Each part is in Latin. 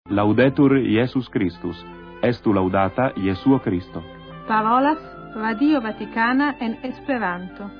Laudetur Iesus Christus, estu laudata Jesuo Christo. Parolas Radio Vaticana en Esperanto.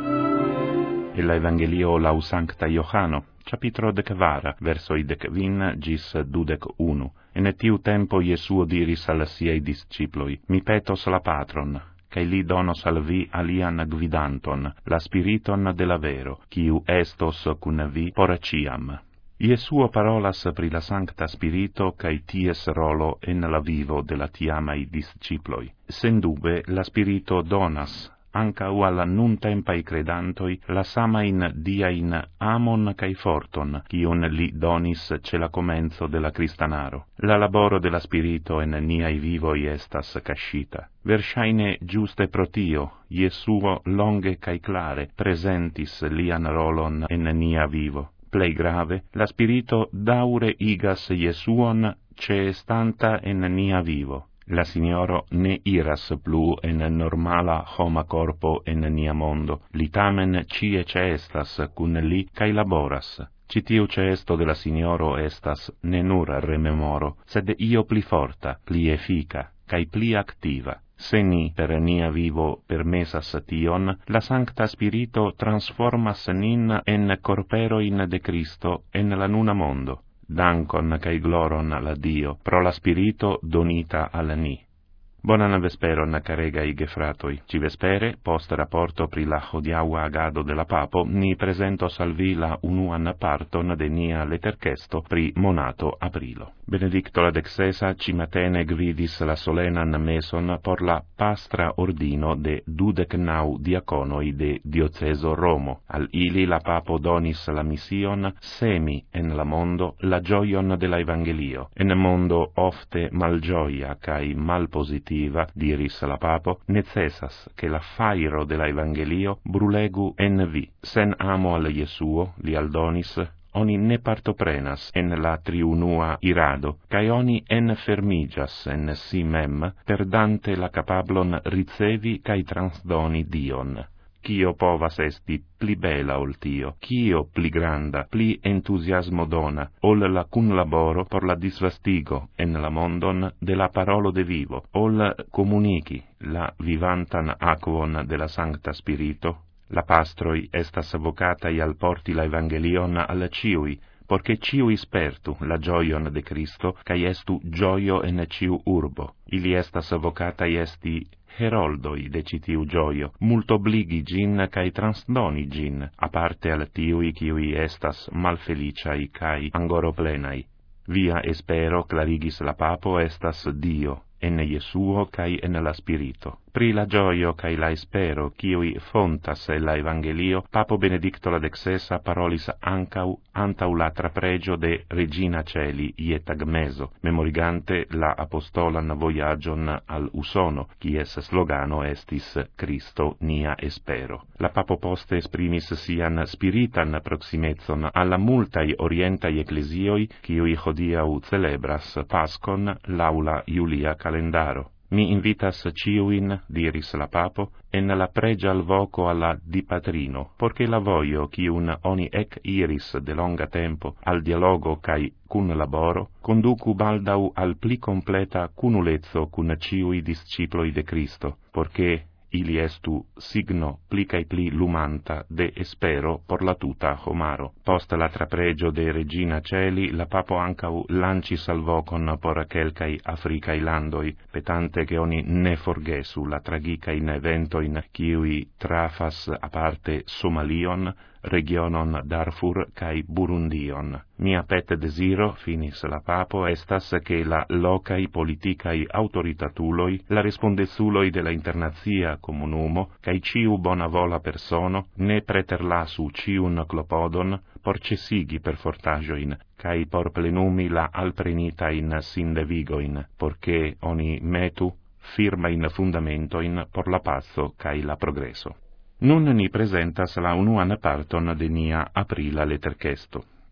El Evangelio lau Sancta Johano, capitro 10, versoi 15 gis 21. En tiu tempo Jesuo diris al siei disciploi: Mi petos la Patron, cae li donos al vi alian gvidanton, la Spiriton de la vero, quiu estos cun vi por ciam. Jesuo parolas pri la Sancta Spirito cae ties rolo en la vivo de la tiamai disciploi. Sendube la Spirito donas ancau alla nun tempai credantoi la samain diain amon cae forton, quion li donis ce la comenzo de la Cristanaro. La laboro de la Spirito en niai vivoi estas cascita. Versaine giuste protio, Jesuo longe cae clare presentis lian rolon en nia vivo. Plei grave, la Spirito daure igas Jesuon ce stanta en nia vivo. La Signoro ne iras plu en normala homa corpo en nia mondo, li tamen cie estas cun li cae laboras. Citiu cesto de la Signoro estas ne nur rememoro, sed io pli forta, pli effica, cae pli activa. Se ni per nia vivo permesas tion, la Sancta Spirito transformas nin en corperoin de Cristo en la nuna mondo. Dankon cae gloron alla Dio, pro la Spirito donita al ni. Bonan vesperon, caregai gefratoi. Ci vespere, post rapporto pri la hodiaua agado de la Papo, ni presentos al vi la unuan parton de nia letercesto pri monato aprilo. Benedicto la XVI ci matene gvidis la solenan meson por la pastra ordino de 29 diaconoi de dioceso Romo. Al ili la Papo donis la mission semi en la mondo la gioion de la Evangelio. En mondo ofte malgioia cae malpositiva, diris la Papo, necessas che la fairo de la Evangelio brulegu en vi. Sen amo al Jesuo, li aldonis, oni ne partoprenas en la triunua irado, cae oni enfermigas en si mem, perdante la capablon ricevi cae transdoni Dion. Cio povas esti pli bela ol tio, cio pli granda, pli entusiasmo dona, ol la cunlaboro por la disvastigo en la mondon de la parolo de vivo, ol comunici la vivantan aquon de la Sancta Spirito. La pastroi estas vocatai al porti la Evangelion al ciui, porche ciui spertu la gioion de Cristo, cae estu gioio en ciu urbo. Ili estas vocatai esti heroldoi de citiu gioio, mult obligi gin cae transdoni gin, aparte al tiui ciui estas malfeliciai cae angoro plenai. Via espero, clarigis la Papo, estas Dio, en Jesuo cae en la Spirito. Pri la gioio cae la espero, ciui fontas la Evangelio, Papo Benedicto la XVI parolis ancau antau la trapregio de Regina Celi ietag meso, memorigante la apostolan voyagion al Usono, quies slogano estis Christo nia espero. La Papo poste esprimis sian spiritan proximezon alla multai orientai ecclesioi, ciui hodiau celebras Pascon laula Iulia calendaro. Mi invitas ciuin, diris la Papo, en la pregia al voco alla di Patrino, porche la voio cium oni ec iris de longa tempo al dialogo cae cun laboro, conducu baldau al pli completa cunulezzo cun ciui disciploi de Cristo, porche ili estu signo pli cae pli lumanta de espero por la tuta homaro. Post la trapregio de Regina Celi, la Papo ancau lancis al vocon por quelcai africai landoi, petante che oni ne forgesu la tragicain eventoin ciui trafas aparte Somalion, regionon Darfur cae Burundion. Mia pete desiro, finis la Papo, estas che la locai politicai autoritatuloi, la respondezuloi de la internazia comunumo, cae ciu bona vola persono, ne preterlasu ciun clopodon, por cesigi per fortagioin, cae por plenumi la alprenitain sindevigoin, porche oni metu firma in fundamentoin por la pazo cae la progreso. Nun ni presentas la unuan parton de nia aprila letercesto.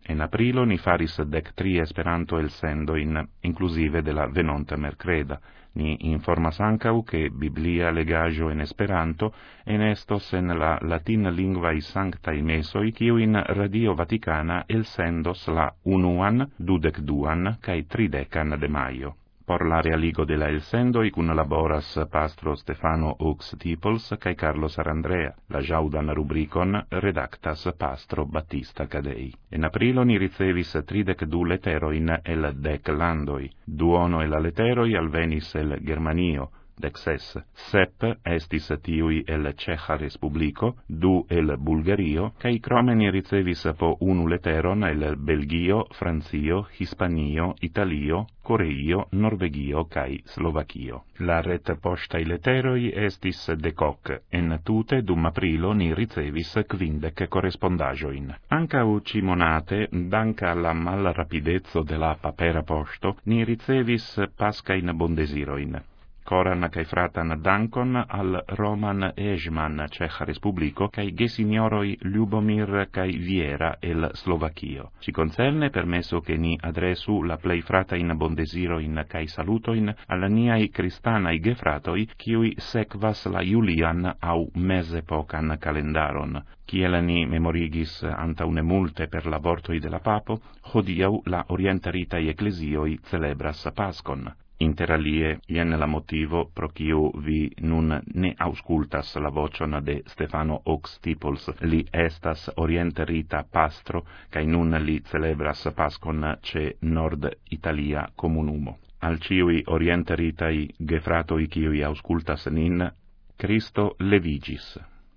En aprilo ni faris 13 Esperanto elsendoin, inclusive de la venonta mercreda. Ni informas ancau che Biblia legajo en Esperanto enestos en la latin lingvae sanctae mesoi, kiuin Radio Vaticana elsendos la 1, 22 cae 30 de maio. Por la realigo de la elsendoi cun laboras pastro Stefano Ux Tipols cae Carlo Sarandrea. La jaudan rubricon redactas pastro Battista Cadei. En aprilo ni ricevis 32 leteroin el 10 landoi. Duono el leteroi alvenis el Germanio, 16. Sep estis tiui el Ceja Respublico, 2 el Bulgario, cae crome ni ricevis po 1 leteron el Belgio, Francio, Hispanio, Italio, Coreio, Norvegio cae Slovakio. La ret postae leteroi estis decoc. En tute dum aprilo ni ricevis 15 correspondagioin. Ancau cimonate, danca la mal rapidezzo de la papera posto, ni ricevis pascain bondesiroin. Coran cae fratan dankon al Roman Ejman, Ceja Respublico, cae gesignoroi Ljubomir cae Viera el Slovakio. Ci concerne permesso che ni adresu la plei fratain bondesiroin cae salutoin al niai cristanai gefratoi, kiui sekvas la Julian au mesepocan calendaron. Kiel ni memorigis antaune multe per l'abortoi de la papo, hodiau la orientaritai ecclesioi celebras Pascon. Inter alie, ien la motivo pro quiu vi nun ne auscultas la vocion de Stefano Ux Tipols. Li estas orienterita pastro, cae nun li celebras Pascon ce Nord Italia comunumo. Al ciui orienteritai gefratoi quiui auscultas nin, Cristo levigis.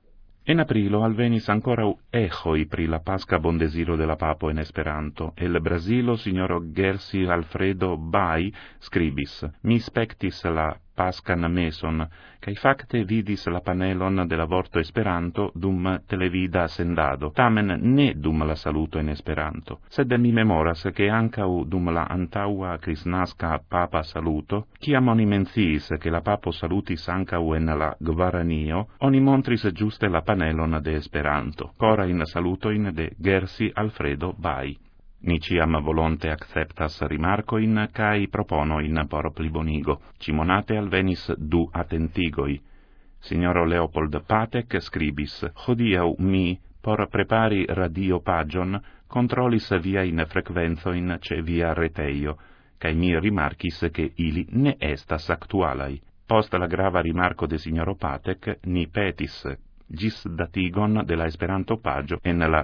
En aprilo alvenis ancora echoi pri la pasca bondesiro de la papo en Esperanto. El Brasilo signoro Gersi Alfredo Bai scribis: mi spectis la pascan meson, cae facte vidis la panelon de l'avorto Esperanto dum televida sendado, tamen ne dum la saluto en Esperanto, sed mi memoras che ancau dum la antaua crisnasca papa saluto, ciam oni menciis che la papo salutis ancau en la Gvaranio, oni montris giuste la panelon de Esperanto, cora in salutoin de Gersi Alfredo Bai. Ni ciam volonte acceptas rimarcoin cae proponoin por plibonigo. Cimonate alvenis 2 attentigoi. Signoro Leopold Patek scribis: hodiau mi, por prepari radio pagion, controlis viain frequenzoin ce via reteio, cae mi rimarchis che ili ne estas actualai. Post la grava rimarco de signoro Patek, ni petis gis datigon de la Esperanto pagio en la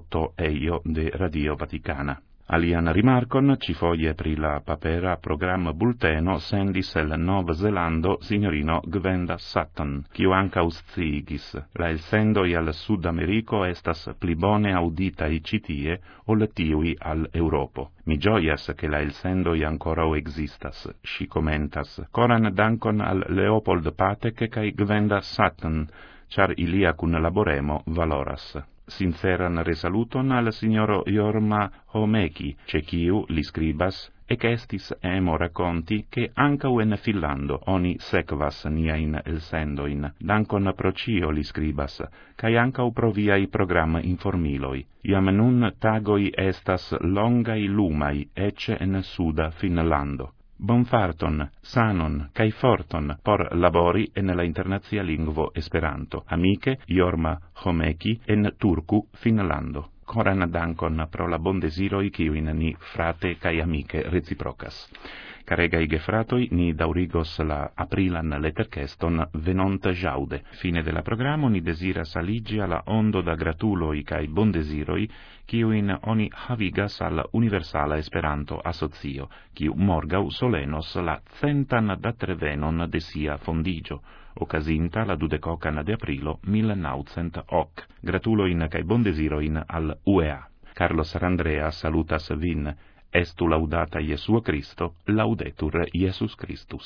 eio de Radio Vaticana. Alian rimarcon cifoie pri la papera program bulteno sendis el Nov Zelando signorino Gwenda Sutton, quiu ancau sciigis: la elsendoi al Sud Americo estas pli bone auditai citie ol tiui al Europo. Mi gioias che la elsendoi ancora existas, si commentas. Coran dankon al Leopold Patek cae Gwenda Sutton, char ilia cun laboremo valoras. Sinceran resaluton al signoro Jorma Homeki, ce quiu li scribas, ec estis emo raconti che ancau en Finlando oni sekvas niain elsendoin. Dankon pro cio li scribas, cae ancau pro viai program informiloi. Iam nun tagoi estas longai lumai ecce en Suda Finlando. Bonfarton, sanon, cae forton por labori en la internazia lingvo Esperanto. Amice Jorma Homeki en Turku, Finlando. Coran dankon pro la bondesiroi quiuin ni frate cae amice reciprocas. Caregai gefratoi, ni daurigos la aprilan letterceston venonta jaude. Fine de la programo ni desiras aligi alla ondo da gratuloi cae bondesiroi quiuin oni havigas al Universala Esperanto Asocio, quiu morgau solenos la 100 datrevenon de sia fondigio, occasinta la 20 de aprilo 1900. Gratuloin cae bondesiroin al UEA. Carlo Sarandrea salutas vin. Estu laudata Jesua Christo, laudetur Iesus Christus.